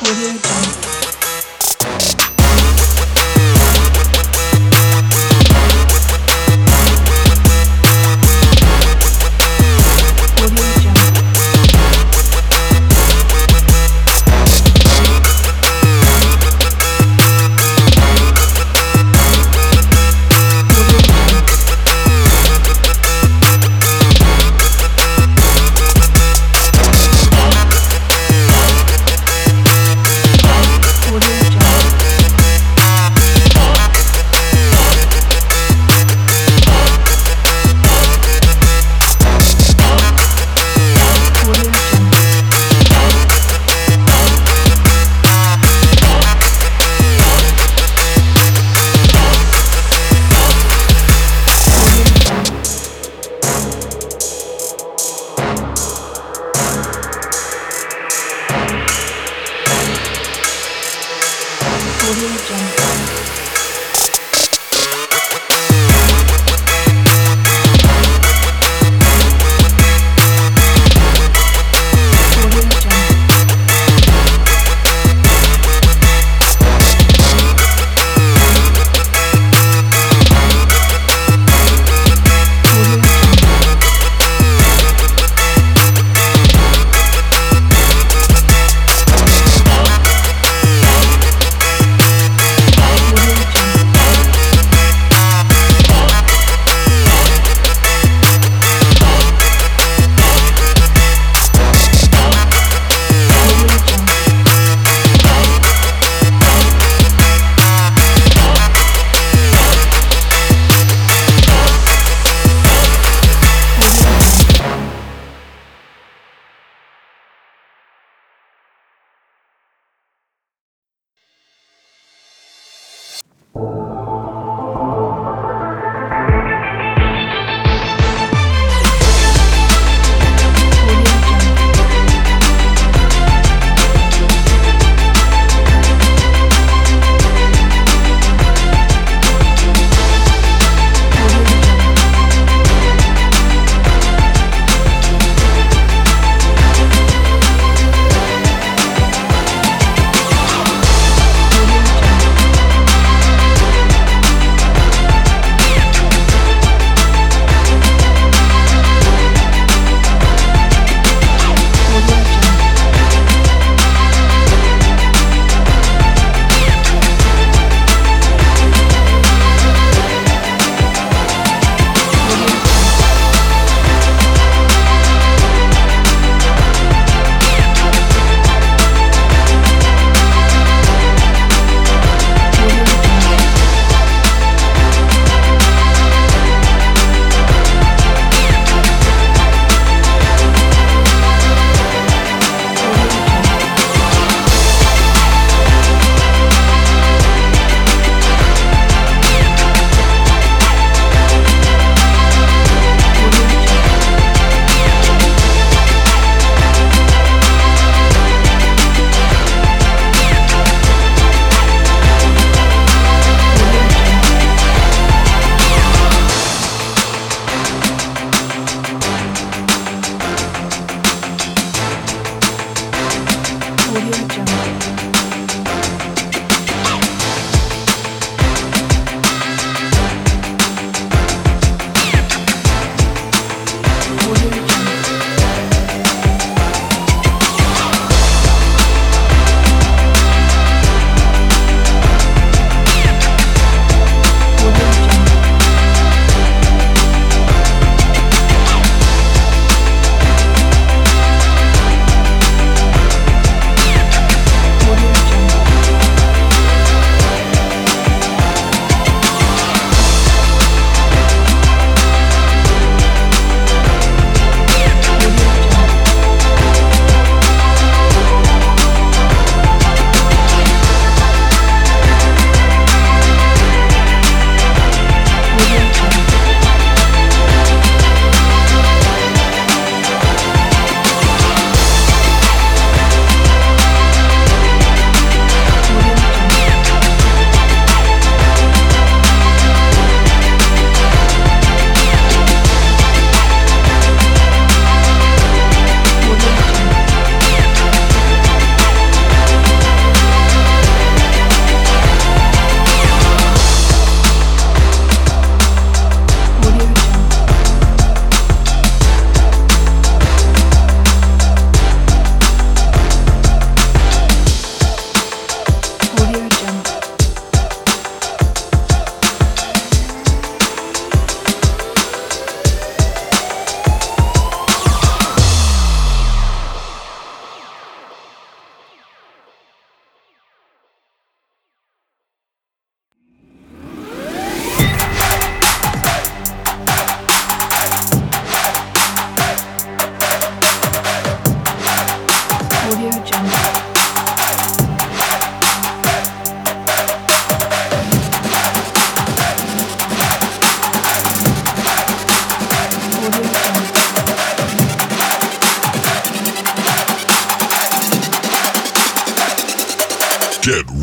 Audio Jungle. Audio Jungle.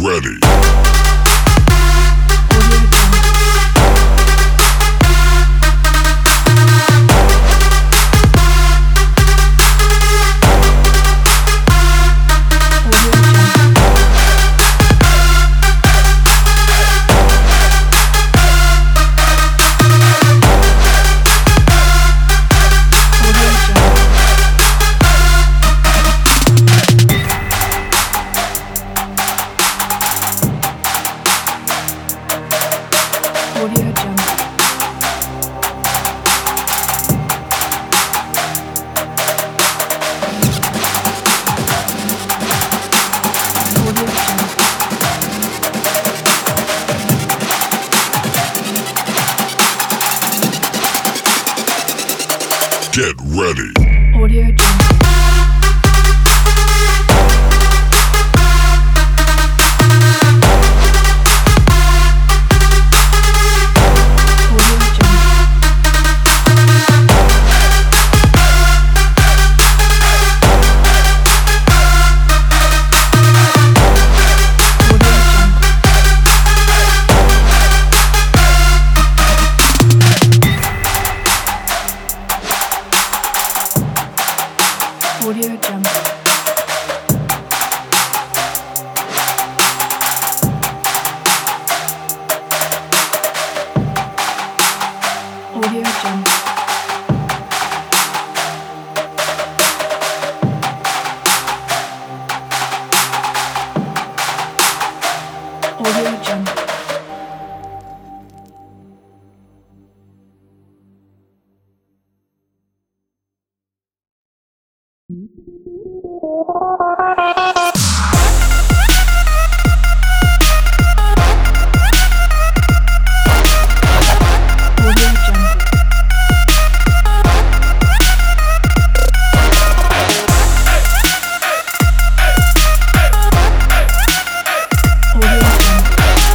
ready. Audio Jungle. Audio Jungle. Get ready. Audio Jungle. Audio Jungle. Audio Jungle. Audio Jungle. Audio Jungle. Audio Jungle.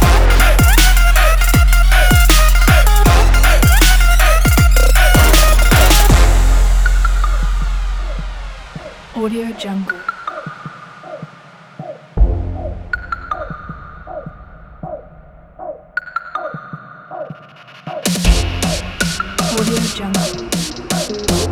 Audio Jungle. Audio Jungle.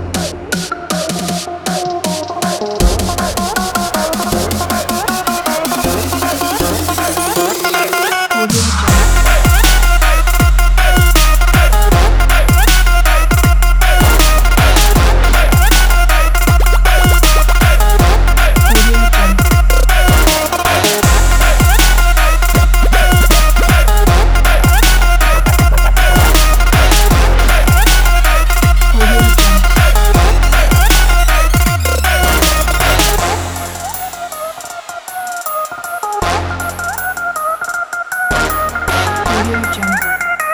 Audio Jungle. Audio Jungle. Audio Jungle. Audio Jungle.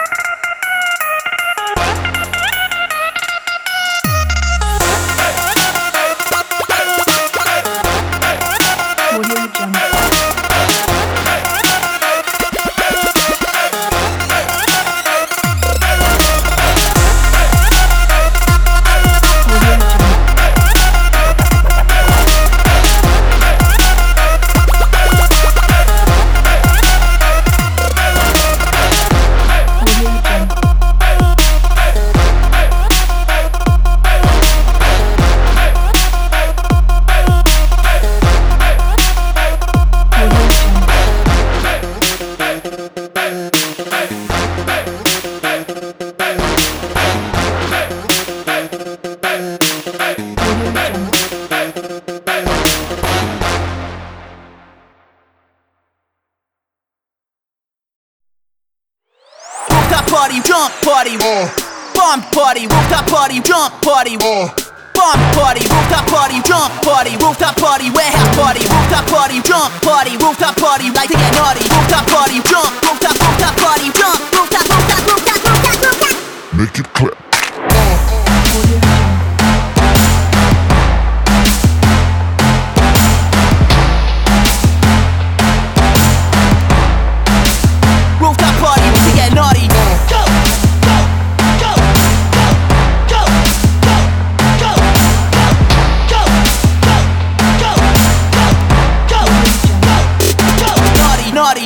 Audio Jungle. Audio Jungle. Audio Jungle. Audio Jungle. Audio Jungle. Rooftop party, jump party, bomb party, rooftop party, jump party, bomb party, rooftop party, jump party, rooftop party, warehouse party, rooftop party, jump party, rooftop party, like to get naughty, rooftop party, jump, rooftop party, jump, rooftop. Make it clap. Audio Jungle. Rooftop party, we can get naughty. Go, go, go, go, go, go, go, go, go, go, go, go, go, go, naughty, naughty.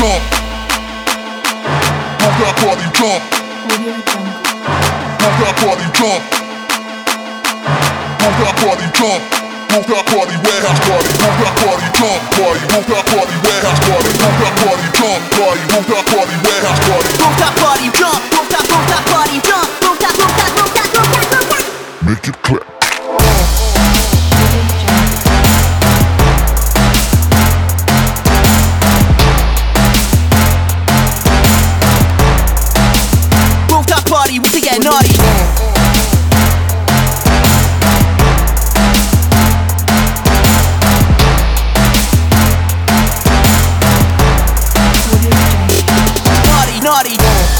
jump. Woke up party jump. Audio Jungle. Woke up party jump. Woke up party jump. Woke up party warehouse party. Woke up party jump party. Woke up party warehouse party. Woke up party jump party. Woke up party warehouse party. Woke up party jump. Woke up party jump. Woke up. Make it clap. Audio Jungle. Woke up party to get naughty. Audio Jungle. Naughty.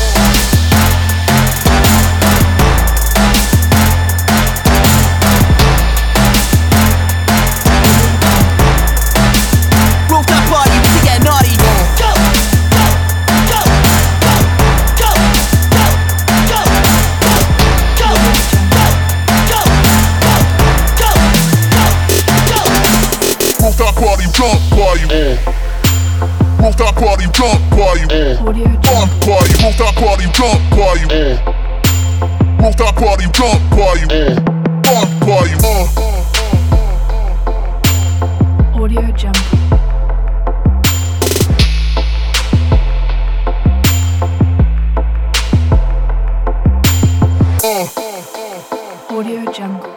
Woke up party to get naughty. Go, go, go, go, go, go, go, go, go, go, go. Woke up party jump party. Woke up party jump party. Audio Jungle. Bump party. Woke up party jump party. Woke up party jump party. Bump party. Audio Jungle. Audio Jungle.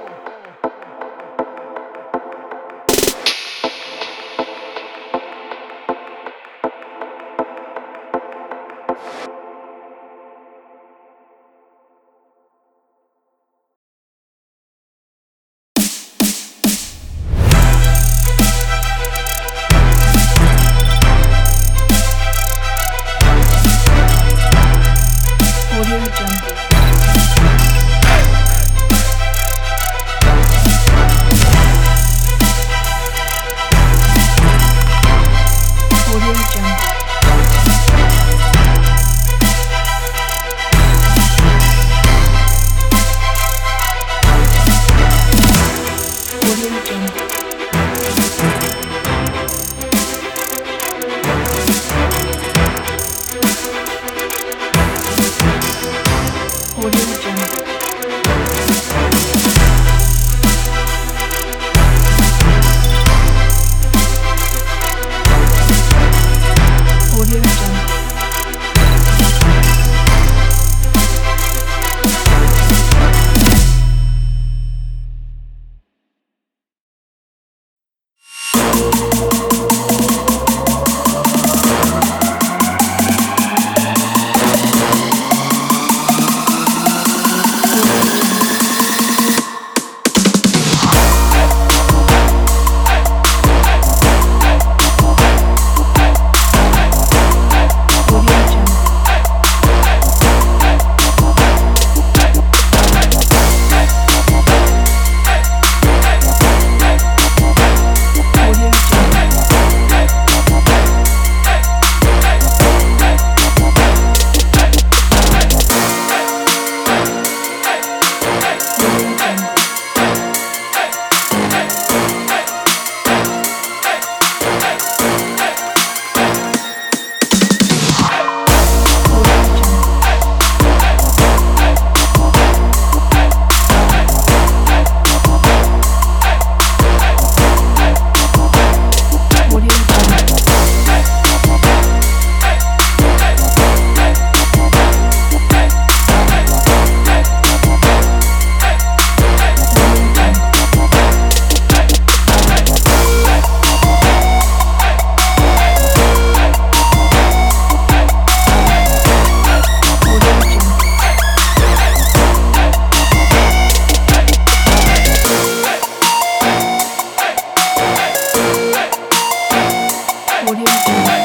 Audio Jungle. Audio Jungle. Audio Jungle. Audio Jungle. Audio Jungle. Audio Jungle. Audio Jungle. Audio Jungle. Audio Jungle. Audio Jungle. Audio Jungle. Audio Jungle. Audio Jungle.